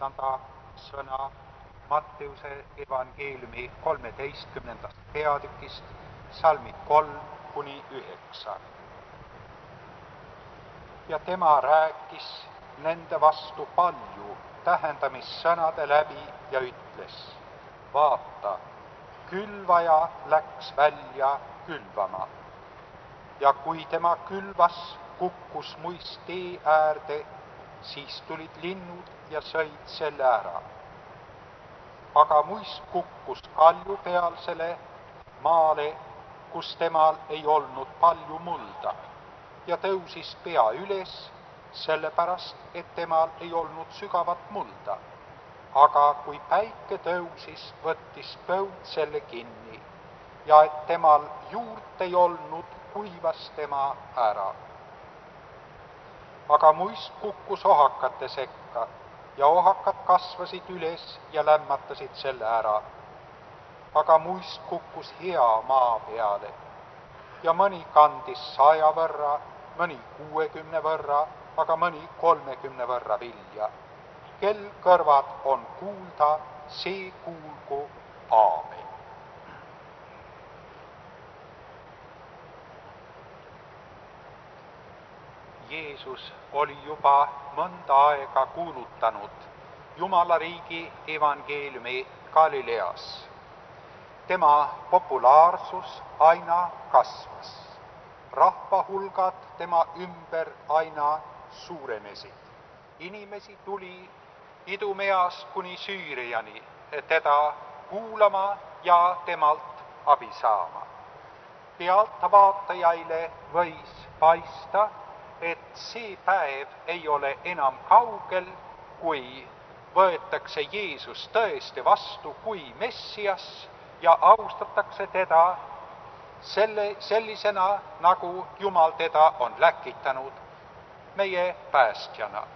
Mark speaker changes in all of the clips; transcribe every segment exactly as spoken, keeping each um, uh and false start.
Speaker 1: issanda sõna Matteuse evangeeliumi kolmeteistkümnendast peatükist, salmid kolm kuni üheksa. Ja tema rääkis nende vastu palju tähendamissõnade läbi ja ütles: vaata, külvaja läks välja külvama. Ja kui tema külvas, kukkus muist tee äärde, siis tulid linnud ja sõid selle ära. Aga muist kukkus kaljupealsele maale, kus temal ei olnud palju mulda, ja tõusis pea üles, sellepärast, et temal ei olnud sügavat mulda. Aga kui päike tõusis, võttis põud selle kinni, ja et temal juurt ei olnud, kuivas tema ära. Aga muist kukkus ohakate sekka, ja ohakad kasvasid üles ja lämmatasid selle ära. Aga muist kukkus hea maa peale, ja mõni kandis saja võrra, mõni kuuekümne võrra, aga mõni kolmekümne võrra vilja. Kel kõrvad on kuulda, see kuulgu. Aamen. Jeesus oli juba mõnda aega kuulutanud Jumala riigi evangeeliumi Galileas. Tema populaarsus aina kasvas. Rahvahulgad tema ümber aina suurenesid. Inimesi tuli Idumeast kuni Süüriani teda kuulama ja temalt abi saama. Pealtvaatajaile võis paista, et see päev ei ole enam kaugel, kui võetakse Jeesus tõesti vastu kui Messias ja austatakse teda selle, sellisena, nagu Jumal teda on läkitanud, meie päästjana.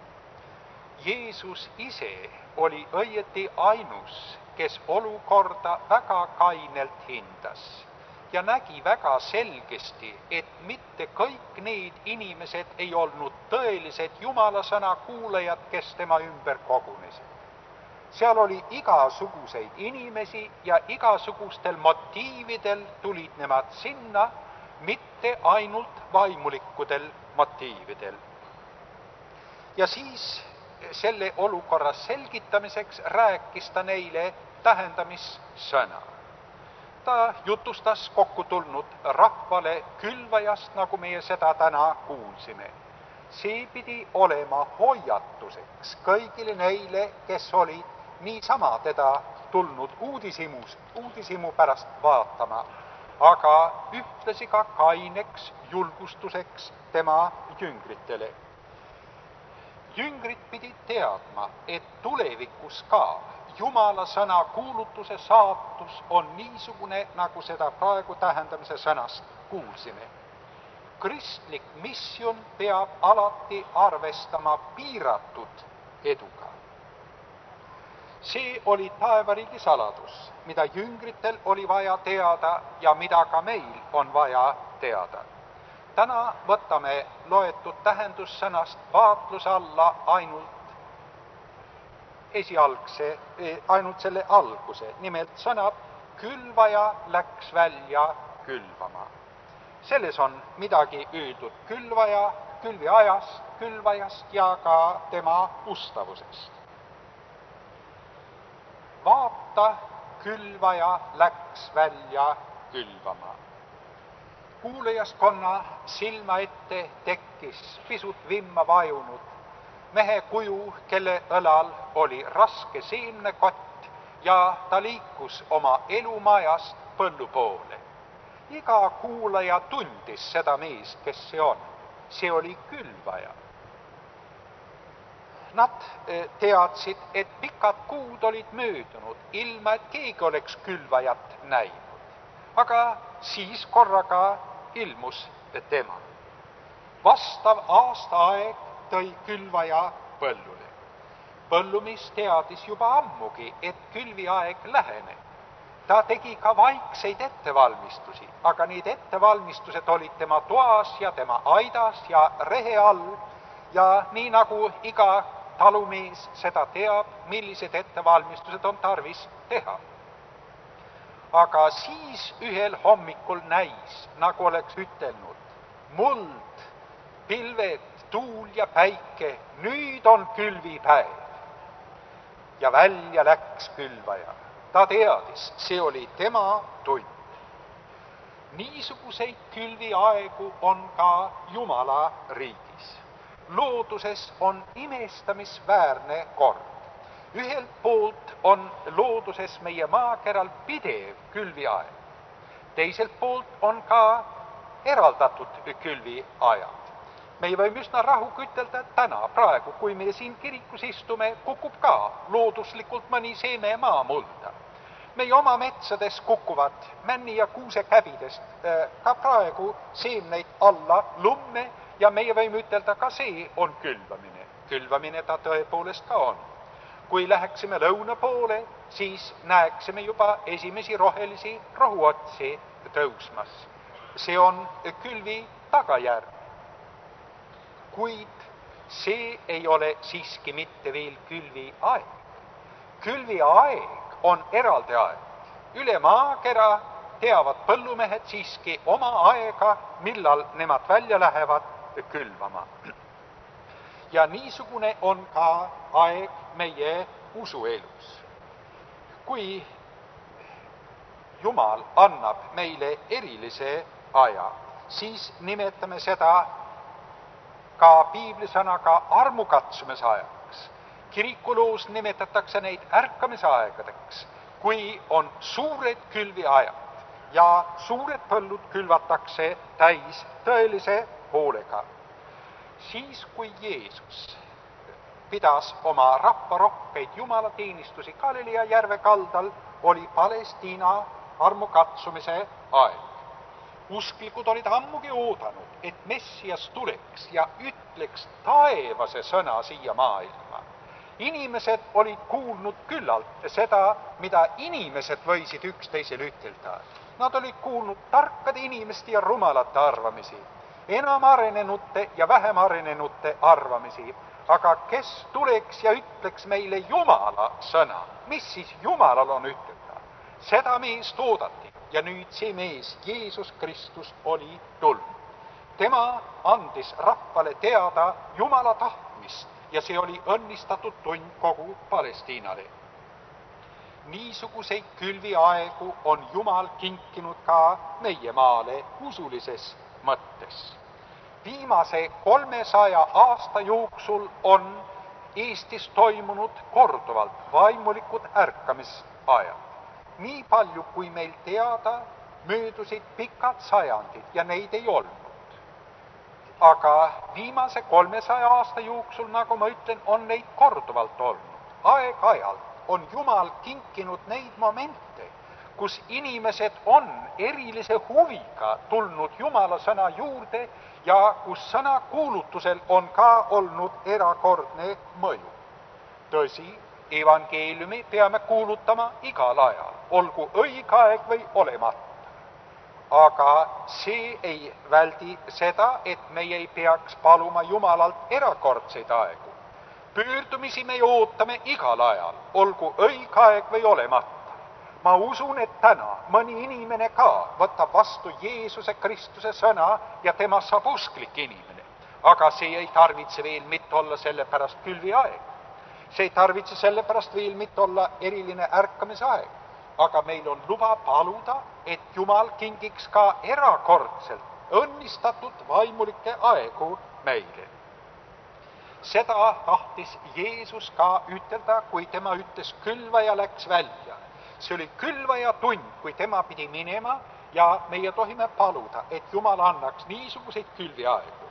Speaker 1: Jeesus ise oli õieti ainus, kes olukorda väga kainelt hindas ja nägi väga selgesti, et mitte kõik need inimesed ei olnud tõelised Jumala sõna kuulajad, kes tema ümber kogunesid. Seal oli igasuguseid inimesi ja igasugustel motiividel tulid nemad sinna, mitte ainult vaimulikudel motiividel. Ja siis selle olukorra selgitamiseks rääkis ta neile tähendamissõna. Ta jutustas kokku tulnud rahvale külvajast, nagu meie seda täna kuulsime. See pidi olema hoiatuseks kõigile neile, kes olid niisama teda tulnud uudisimus, uudisimu pärast vaatama, aga ühtlasi ka kaineks julgustuseks tema jüngritele. Jüngrid pidid teadma, et tulevikus ka Jumala sõna kuulutuse saatus on niisugune, nagu seda praegu tähendamise sõnast kuulsime. Kristlik missioon peab alati arvestama piiratud eduga. See oli taevariigi saladus, mida jüngritel oli vaja teada ja mida ka meil on vaja teada. Täna võtame loetud tähendussõnast vaatluse alla ainult esialgse, ainult selle alguse, nimelt sõnad külvaja läks välja külvama. Selles on midagi öeldud külvaja, külviajast, külvajast ja ka tema ustavusest. Vaata, külvaja läks välja külvama. Kuulajaskonna silma ette tekkis pisut vimma vajunud mehe kuju, kelle õlal oli raske seemnekott ja ta liikus oma elumajast põllu poole. Iga kuulaja tundis seda meest, kes see on. See oli külvaja. Nad teadsid, et pikad kuud olid möödunud, ilma et keegi oleks külvajat näinud. Aga siis korraga ilmus tema. Vastav aastaaeg tõi külvaja põllule. Põllumees teadis juba ammugi, et külviaeg läheneb. Ta tegi ka vaikseid ettevalmistusi, aga need ettevalmistused olid tema toas ja tema aidas ja rehe all ja nii nagu iga talumees seda teab, millised ettevalmistused on tarvis teha. Aga siis ühel hommikul näis, nagu oleks ütelnud, muld, pilved, tuul ja päike, nüüd on külvipäev. Ja välja läks külvaja. Ta teadis, see oli tema tund. Niisuguseid külviaegu on ka Jumala riigis. Looduses on imestamisväärne kord. Ühelt poolt on looduses meie maakeral pidev külviaeg. Teiselt poolt on ka eraldatud külviajad. Me võime üsna rahuga ütelda, et täna, praegu, kui me siin kirikus istume, kukub ka looduslikult mõni seeme maamulda. Meie oma metsades kukuvad männi ja kuusekäbidest ka praegu seemneid alla lumme ja meie võime ütelda, ka see on külvamine. Külvamine ta tõepoolest ka on. Kui läheksime lõuna poole, siis näeksime juba esimesi rohelisi rohuotsi tõusmas. See on külvi tagajärg. Kuid see ei ole siiski mitte veel külviaeg. Külviaeg on eraldi aeg. Üle maakera teavad põllumehed siiski oma aega, millal nemad välja lähevad külvama. Ja niisugune on ka aeg meie usuelus. Kui Jumal annab meile erilise aja, siis nimetame seda ka piiblisõnaga armukatsumise ajaks. Kirikuloos nimetatakse neid ärkamisaegadeks, kui on suured külviajad ja suured põllud külvatakse täis tõelise hoolega. Siis, kui Jeesus pidas oma rahvarohkeid jumalateenistusi Galilea järve kaldal, oli Palestiina armukatsumise aeg. Usklikud olid ammugi oodanud, et Messias tuleks ja ütleks taevase sõna siia maailma. Inimesed olid kuulnud küllalt seda, mida inimesed võisid üksteisele ütelda. Nad olid kuulnud tarkade inimeste ja rumalate arvamisi, enam arenenute ja vähem arenenute arvamisi. Aga kes tuleks ja ütleks meile Jumala sõna? Mis siis Jumalal on ütelda? Seda meest oodati ja nüüd see mees, Jeesus Kristus, oli tulnud. Tema andis rahvale teada Jumala tahtmist ja see oli õnnistatud tund kogu Palestiinale. Niisuguseid külviaegu on Jumal kinkinud ka meie maale usulises mõttes. Viimase kolmesaja aasta jooksul on Eestis toimunud korduvalt vaimulikud ärkamisajad. Nii palju, kui meil teada, möödusid pikad sajandid ja neid ei olnud. Aga viimase kolmesaja aasta jooksul, nagu ma ütlen, on neid korduvalt olnud. Aeg-ajalt on Jumal kinkinud neid momente, kus inimesed on erilise huviga tulnud Jumala sõna juurde ja kus sõna kuulutusel on ka olnud erakordne mõju. Tõsi, evangeeliumi peame kuulutama igal ajal, olgu õige aeg või olemata. Aga see ei väldi seda, et meie ei peaks paluma Jumalalt erakordseid aegu. Pöördumisi me ootame igal ajal, olgu õige aeg või olemata. Ma usun, et täna mõni inimene ka võtab vastu Jeesuse Kristuse sõna ja tema saab usklik inimene. Aga see ei tarvitse veel mitte olla sellepärast külviaeg. See ei tarvitse sellepärast veel mitte olla eriline ärkamisaeg. Aga meil on luba paluda, et Jumal kingiks ka erakordselt õnnistatud vaimulikke aegu meile. Seda tahtis Jeesus ka ütelda, kui tema ütles, külvaja läks välja. See oli külvaja tund, kui tema pidi minema ja meie tohime paluda, et Jumal annaks niisuguseid külviaegu.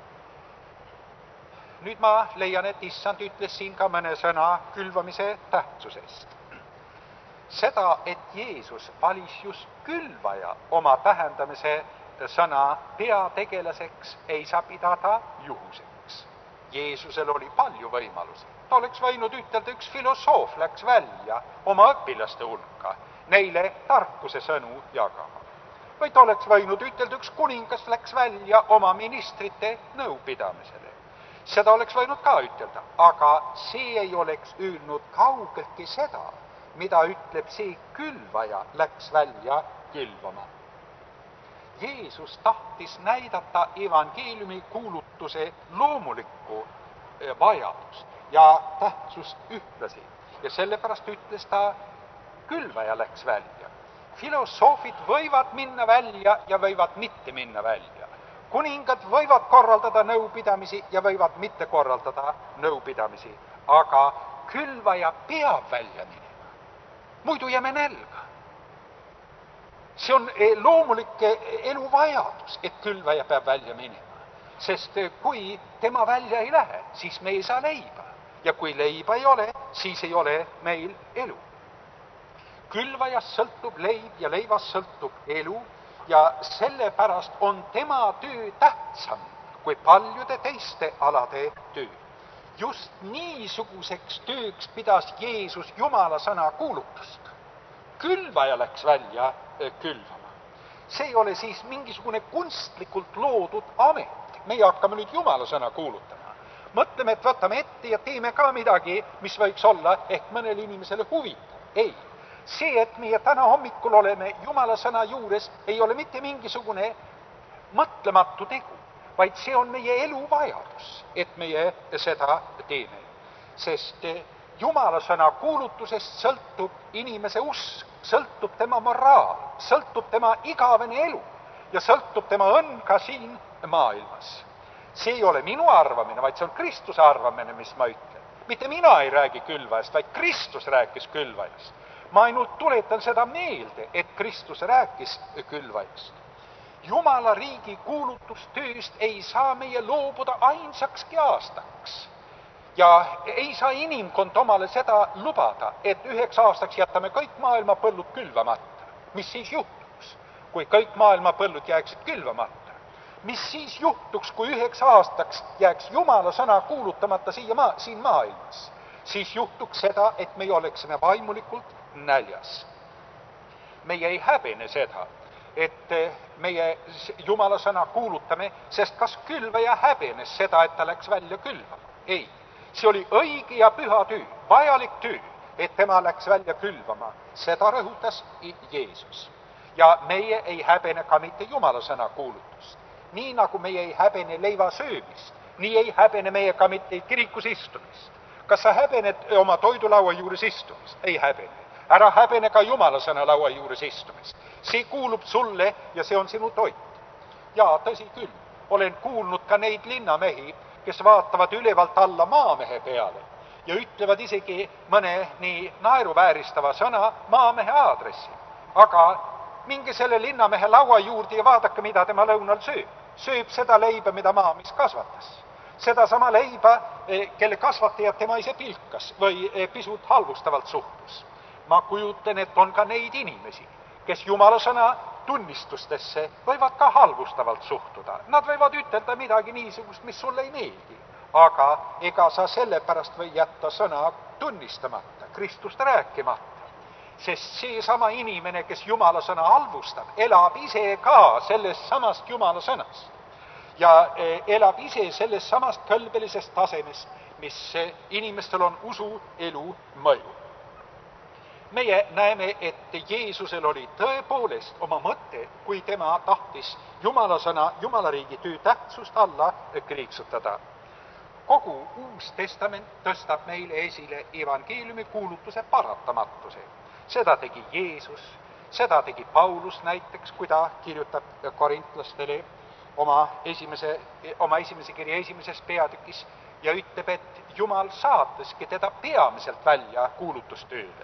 Speaker 1: Nüüd ma leian, et issand ütles siin ka mõne sõna külvamise tähtsusest. Seda, et Jeesus valis just külvaja oma tähendamise sõna peategelaseks, ei saa pidada juhuseks. Jeesusel oli palju võimalusi. Ta oleks võinud ütelda, üks filosoof läks välja oma õpilaste hulka, neile tarkuse sõnu jagama. Või ta oleks võinud ütelda, üks kuningas läks välja oma ministrite nõupidamisele. Seda oleks võinud ka ütelda, aga see ei oleks öelnud kaugeltki seda, mida ütleb see külvaja läks välja külvama. Jeesus tahtis näidata evangeeliumi kuulutuse loomulikku vajadust ja tähtsust ühtlasi. Ja sellepärast ütles ta, külvaja läks välja. Filosoofid võivad minna välja ja võivad mitte minna välja. Kuningad võivad korraldada nõupidamisi ja võivad mitte korraldada nõupidamisi, aga külvaja peab välja minema. Muidu jääme nälga. See on loomulik elu vajadus, et külvaja peab välja minema. Sest kui tema välja ei lähe, siis me ei saa leiba. Ja kui leiba ei ole, siis ei ole meil elu. Külvajast sõltub leib ja leivast sõltub elu ja sellepärast on tema töö tähtsam kui paljude teiste alade töö. Just niisuguseks tööks pidas Jeesus Jumala sõna kuulutust. Külvaja läks välja külvama. See ei ole siis mingisugune kunstlikult loodud amet. Meie hakkame nüüd Jumala sõna kuulutama. Mõtleme, et võtame ette ja teeme ka midagi, mis võiks olla ehk mõnele inimesele huvitav. Ei. See, et meie täna hommikul oleme Jumala sõna juures, ei ole mitte mingisugune mõtlematu tegu, vaid see on meie elu vajadus, et meie seda teeme. Sest Jumala sõna kuulutusest sõltub inimese usk, sõltub tema moraal, sõltub tema igavene elu ja sõltub tema õnn ka siin maailmas. See ei ole minu arvamine, vaid see on Kristuse arvamine, mis ma ütlen. Mitte mina ei räägi külvajast, vaid Kristus rääkis külvajast. Ma ainult tuletan seda meelde, et Kristus rääkis külvajast. Jumala riigi kuulutustööst ei saa meie loobuda ainsakski aastaks. Ja ei saa inimkond omale seda lubada, et üheks aastaks jätame kõik maailma põllud külvamata. Mis siis juhtuks, kui kõik maailma põllud jääksid külvamata? Mis siis juhtuks, kui üheks aastaks jääks Jumala sõna kuulutamata siia maa, siin maailmas? Siis juhtuks seda, et me oleksime vaimulikult näljas. Meie ei häbene seda, et meie Jumala sõna kuulutame, sest kas külvaja häbenes seda, et ta läks välja külvama? Ei. See oli õige ja püha töö, vajalik töö, et tema läks välja külvama. Seda rõhutas Jeesus. Ja meie ei häbene ka mitte Jumala sõna kuulutust. Nii nagu meie ei häbene leiva söömist, nii ei häbene meie ka mitte kirikus istumist. Kas sa häbened oma toidulaua juures istumist? Ei häbene. Ära häbene ka Jumala sõna laua juures istumist. See kuulub sulle ja see on sinu toit. Ja tõsi küll, olen kuulnud ka neid linnamehi, kes vaatavad ülevalt alla maamehe peale ja ütlevad isegi mõne nii naeruvääristava sõna maamehe aadressi. Aga minge selle linnamehe laua juurde ja vaadake, mida tema lõunal sööb. Sööb seda leiba, mida maamis kasvatas. Seda sama leiba, kelle kasvatajad tema ise pilkas või pisut halvustavalt suhtus. Ma kujutan, et on ka neid inimesi, kes Jumala sõna tunnistustesse võivad ka halvustavalt suhtuda. Nad võivad ütelda midagi niisugust, mis sulle ei meeldi. Aga ega sa sellepärast või jätta sõna tunnistamata, Kristust rääkimata. Sest see sama inimene, kes Jumala sõna halvustab, elab ise ka sellest samast Jumala sõnast. Ja elab ise sellest samast kõlbelisest tasemest, mis inimestel on usu elu mõju. Meie näeme, et Jeesusel oli tõepoolest oma mõte, kui tema tahtis Jumala sõna, Jumala riigi töö tähtsust alla kriiksutada. Kogu Uus Testament tõstab meile esile evangeeliumi kuulutuse paratamatuse. Seda tegi Jeesus, seda tegi Paulus näiteks, kui ta kirjutab korintlastele oma esimese, oma esimese kirja esimeses peatükis ja ütleb, et Jumal saataski teda peamiselt välja kuulutustööle.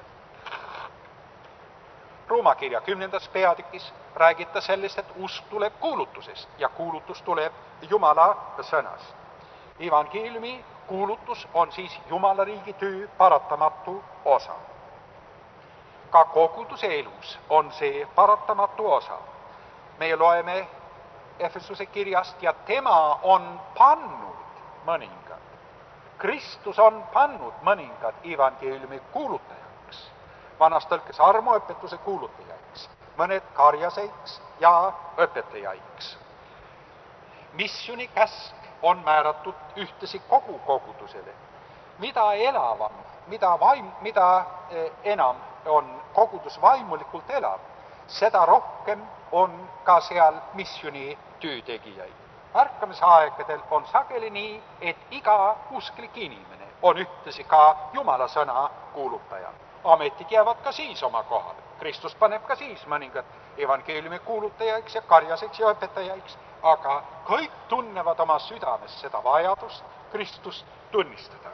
Speaker 1: Rooma kirja kümnendas peatükis räägib ta sellest, et usk tuleb kuulutusest ja kuulutus tuleb Jumala sõnast. Evangeeliumi kuulutus on siis Jumala riigi töö paratamatu osa. Ka koguduse elus on see paratamatu osa. Me loeme Efesuse kirjast ja tema on pannud mõningad. Kristus on pannud mõningad evangeeliumi kuulutajaks. Vanas tõlkes armuõpetuse kuulutajaks, mõned karjaseiks ja õpetajaiks. Missiooni käsk on määratud ühtesi kogu kogudusele. Mida elavam, mida, vaim, mida enam on kogudus vaimulikult elav, seda rohkem on ka seal missiooni töötegijaid. Ärkamisaegadel on sageli nii, et iga usklik inimene on ühtesi ka Jumala sõna kuulutaja. Ametid jäävad ka siis oma kohale. Kristus paneb ka siis mõningad evangeeliumi kuulutajaiks ja karjaseks ja õpetajaiks, aga kõik tunnevad oma südames seda vajadust Kristust tunnistada.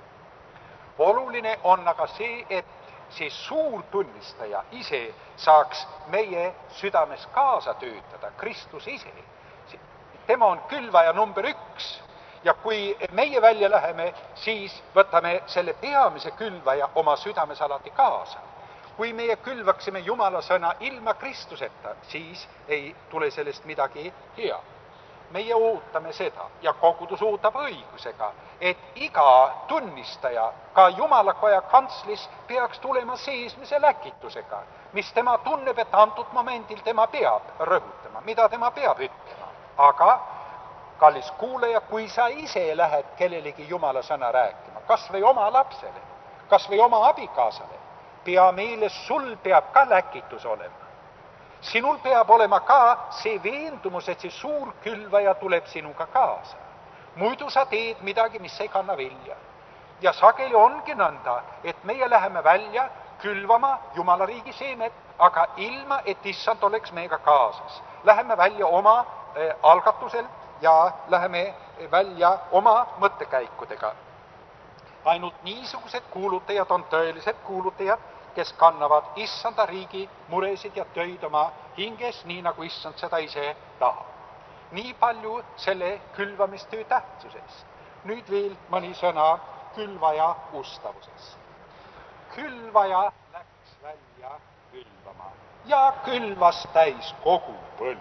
Speaker 1: Oluline on aga see, et see suur tunnistaja ise saaks meie südames kaasa töötada, Kristus ise. Tema on külvaja number üks ja kui meie välja läheme, siis võtame selle peamise külvaja oma südames alati kaasa. Kui meie külvaksime Jumala sõna ilma Kristuseta, siis ei tule sellest midagi hea. Meie ootame seda ja kogudus ootab õigusega, et iga tunnistaja, ka Jumalakoja kantslis, peaks tulema seesmise läkitusega, mis tema tunneb, et antud momendil tema peab rõhutama, mida tema peab ütlema. Aga, kallis kuulaja, kui sa ise lähed kellelegi Jumala sõna rääkima, kas või oma lapsele, kas või oma abikaasale, pea meeles, sul peab ka läkitus olema. Sinul peab olema ka see veendumus, et see suur külvaja tuleb sinuga kaasa. Muidu sa teed midagi, mis ei kanna vilja. Ja sageli ongi nõnda, et meie läheme välja külvama Jumala riigi seemet, aga ilma, et issand oleks meiega kaasas. Läheme välja oma eh, algatusel ja läheme välja oma mõttekäikudega. Ainult niisugused kuulutajad on tõelised kuulutajad, kes kannavad issanda riigi muresid ja töid oma hinges, nii nagu issand seda ise tahab. Nii palju selle külvamistöö tähtsusest. Nüüd veel mõni sõna külvaja ustavusest. Külvaja läks välja külvama ja külvas täis kogu põllu.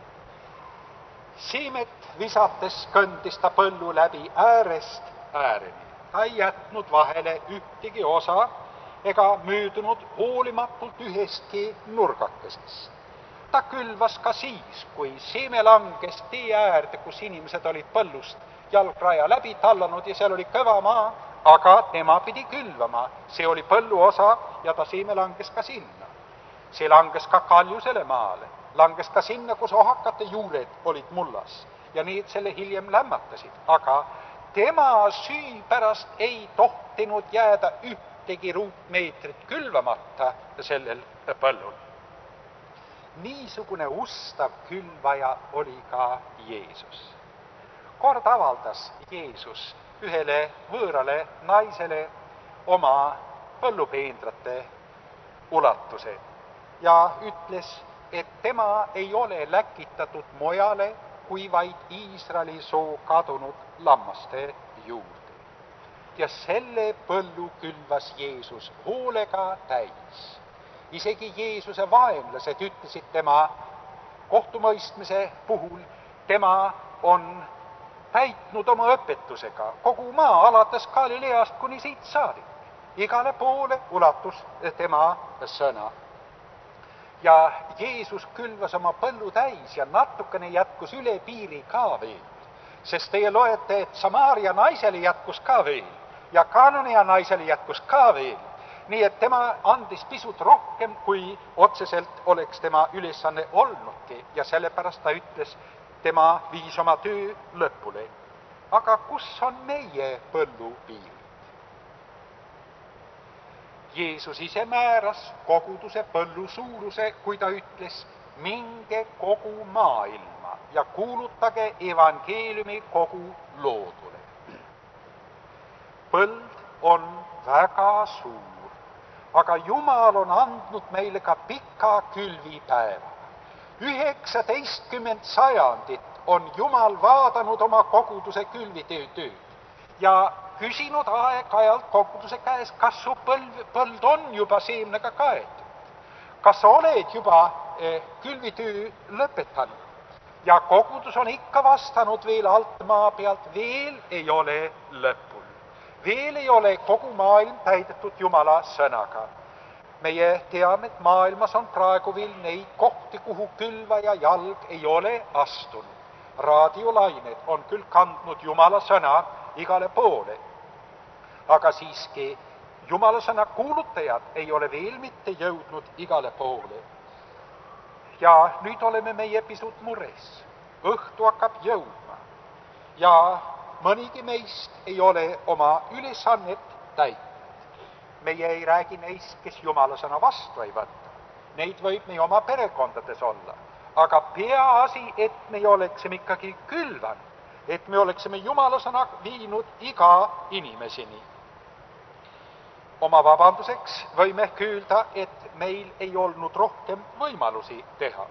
Speaker 1: Siimet visates kõndis ta põllu läbi äärest ääreni. Ta ei jätnud vahele ühtegi osa ega möödunud hoolimatult ühestki nurgakesest. Ta külvas ka siis, kui seeme langes tee äärde, kus inimesed olid põllust jalgraja läbi tallanud ja seal oli kõva maa, aga tema pidi külvama. See oli põllu osa ja ta seeme langes ka sinna. See langes ka kaljusele maale, langes ka sinna, kus ohakate juured olid mullas ja need selle hiljem lämmatasid, aga tema süü pärast ei tohtinud jääda ühtegi ruutmeetrit külvamata sellel põllul. Niisugune ustav külvaja oli ka Jeesus. Kord avaldas Jeesus ühele võõrale naisele oma põllupeenrate ulatuse ja ütles, et tema ei ole läkitatud mujale kui vaid Iisraeli soo kadunud lammaste juurde. Ja selle põllu külvas Jeesus hoolega täis. Isegi Jeesuse vaenlased ütlesid tema kohtumõistmise puhul, tema on täitnud oma õpetusega kogu maa, alates Galileast kuni siit saadik. Igale poole ulatus tema sõna. Ja Jeesus külvas oma põllu täis ja natukene jätkus üle piiri ka veel. Sest teie loete, et Samaaria naisele jätkus ka veel ja Kaanonia naisele jätkus ka veel. Nii et tema andis pisut rohkem, kui otseselt oleks tema ülesanne olnudki ja sellepärast ta ütles, tema viis oma töö lõpule. Aga kus on meie põllu piirid? Jeesus ise määras koguduse põllu suuruse, kui ta ütles, minge kogu maailma ja kuulutage evangeeliumi kogu loodule. Põld on väga suur, aga Jumal on andnud meile ka pika külvipäeva. üheksateistkümmend sajandit on Jumal vaadanud oma koguduse külvitööd ja küsinud aeg-ajalt koguduse käes, kas su põld, põld on juba seemnega kaetud. Kas sa oled juba eh, külvitöö lõpetanud? Ja kogudus on ikka vastanud veel alt maa pealt, veel ei ole lõpul. Veel ei ole kogu maailm täidetud Jumala sõnaga. Meie teame, et maailmas on praegu veel neid kohti, kuhu külva ja jalg ei ole astunud. raadiolained on küll kandnud Jumala sõna igale poole, aga siiski Jumala sõna kuulutajad ei ole veel mitte jõudnud igale poole. Ja nüüd oleme meie pisut mures. Õhtu hakkab jõudma ja mõnigi meist ei ole oma ülesannet täitnud. Meie ei räägi neist, kes Jumala sõna vastu ei võtta. Neid võib meie oma perekondades olla. Aga peaasi, et me oleksime ikkagi külvanud, et me oleksime Jumala sõna viinud iga inimeseni. Oma vabanduseks võime ehk öelda, et meil ei olnud rohkem võimalusi teha.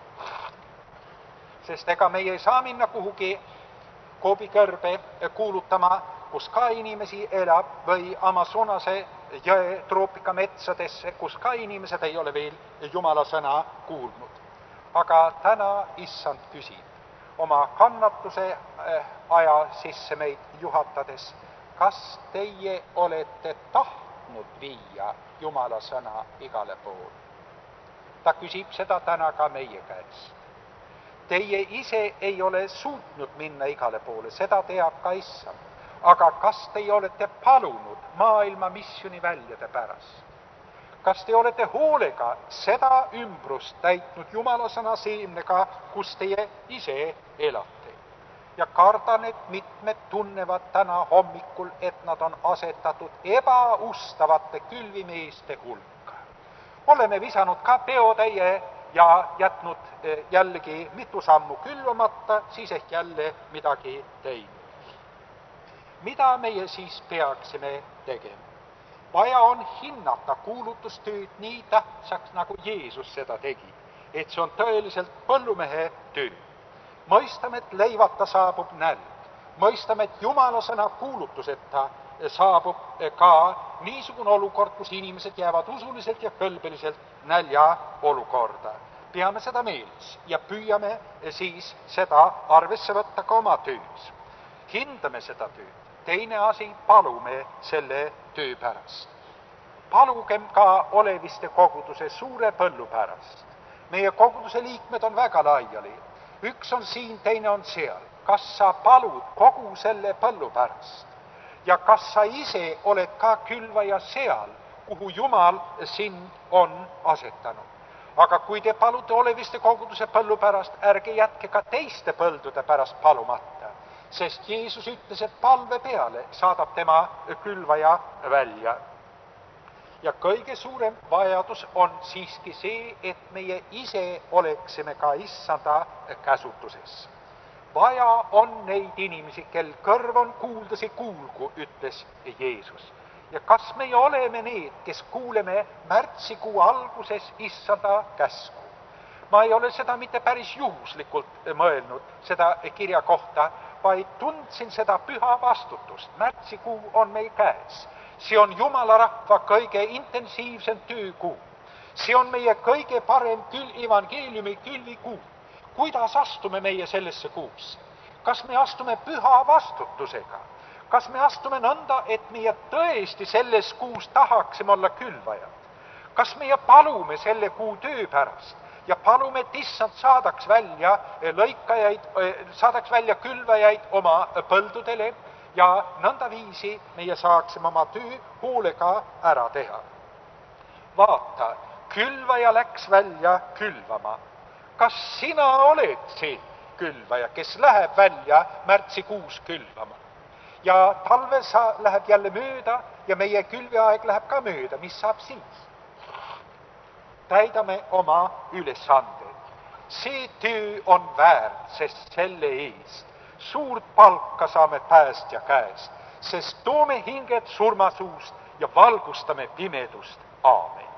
Speaker 1: Sest ega meie ei saa minna kuhugi Koobikõrbe kuulutama, kus ka inimesi elab, või Amazonase jõe troopikametsadesse, kus ka inimesed ei ole veel Jumala sõna kuulnud. Aga täna issand küsib oma kannatuse aja sisse meid juhatades, kas teie olete tahtnud viia Jumala sõna igale poole? Ta küsib seda täna ka meie käest. Teie ise ei ole suutnud minna igale poole, seda teab ka issand. Aga kas teie olete palunud maailma missiooniväljade pärast? Kas te olete hoolega seda ümbrust täitnud Jumala sõna seemnega, kus teie ise elate? Ja kardan, et mitmed tunnevad täna hommikul, et nad on asetatud ebaustavate külvimeeste hulka. Oleme visanud ka peotäie ja jätnud jällegi mitu sammu külvamata, siis ehk jälle midagi teinud. Mida meie siis peaksime tegema? Vaja on hinnata kuulutustööd nii tähtsaks, nagu Jeesus seda tegi, et see on tõeliselt põllumehe töö. Mõistame, et leivata saabub nälg. Mõistame, et Jumala sõna kuulutuseta saabub ka niisugune olukord, kus inimesed jäävad usuliselt ja kõlbeliselt nälja olukorda. Peame seda meeles ja püüame siis seda arvesse võtta ka oma töös. Hindame seda tööd. Teine asi, palume selle töö pärast. Palugem ka Oleviste koguduse suure põllu pärast. Meie koguduse liikmed on väga laiali. Üks on siin, teine on seal. Kas sa palud kogu selle põllu pärast? Ja kas sa ise oled ka külvaja seal, kuhu Jumal sind on asetanud? Aga kui te palute Oleviste koguduse põllu pärast, ärge jätke ka teiste põldude pärast palumata. Sest Jeesus ütles, et palve peale saadab tema külvaja välja. Ja kõige suurem vajadus on siiski see, et meie ise oleksime ka issanda käsutuses. Vaja on neid inimesi, kel kõrv on kuulda, see kuulgu, ütles Jeesus. Ja kas meie oleme need, kes kuuleme märtsikuu alguses issanda käsku? Ma ei ole seda mitte päris juhuslikult mõelnud, seda kirja kohta, vaid tundsin seda püha vastutust. Märtsikuu on meil käes. See on Jumala rahva kõige intensiivsem töökuu. See on meie kõige parem küll evangeeliumi külvikuu. Kuidas astume meie sellesse kuusse? Kas me astume püha vastutusega? Kas me astume nõnda, et meie tõesti selles kuus tahaksime olla külvajad? Kas meie palume selle kuu töö pärast? Ja palume, et issand saadaks välja lõikajaid, saadaks välja külvajaid oma põldudele ja nõnda viisi meie saaksime oma töö hoolega ära teha. Vaata, külvaja läks välja külvama. Kas sina oled see külvaja, kes läheb välja märtsikuus külvama? Ja talve sa läheb jälle mööda ja meie külviaeg läheb ka mööda. Mis saab siis? Täidame oma ülesanded. See töö on väärt, sest selle eest suurt palka saame päästja käest, sest toome hinged surmasuust ja valgustame pimedust. Aamen.